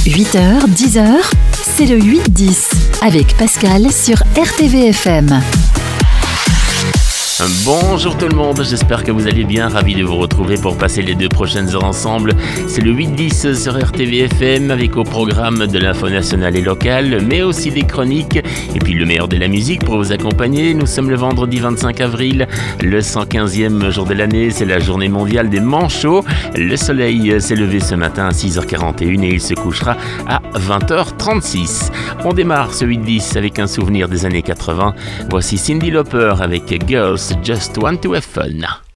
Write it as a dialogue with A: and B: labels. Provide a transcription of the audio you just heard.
A: 8h, 10h, c'est le 8-10 avec Pascal sur RTVFM.
B: Bonjour tout le monde, j'espère que vous allez bien, ravi de vous retrouver pour passer les 2 prochaines heures ensemble. C'est le 8-10 sur RTVFM avec au programme de l'info nationale et locale, mais aussi des chroniques et puis le meilleur de la musique pour vous accompagner. Nous sommes le vendredi 25 avril, le 115e jour de l'année, c'est la journée mondiale des manchots. Le soleil s'est levé ce matin à 6h41 et il se couchera à 20h36. On démarre ce 8-10 avec un souvenir des années 80. Voici Cyndi Lauper avec Girls Just Want to Have Fun.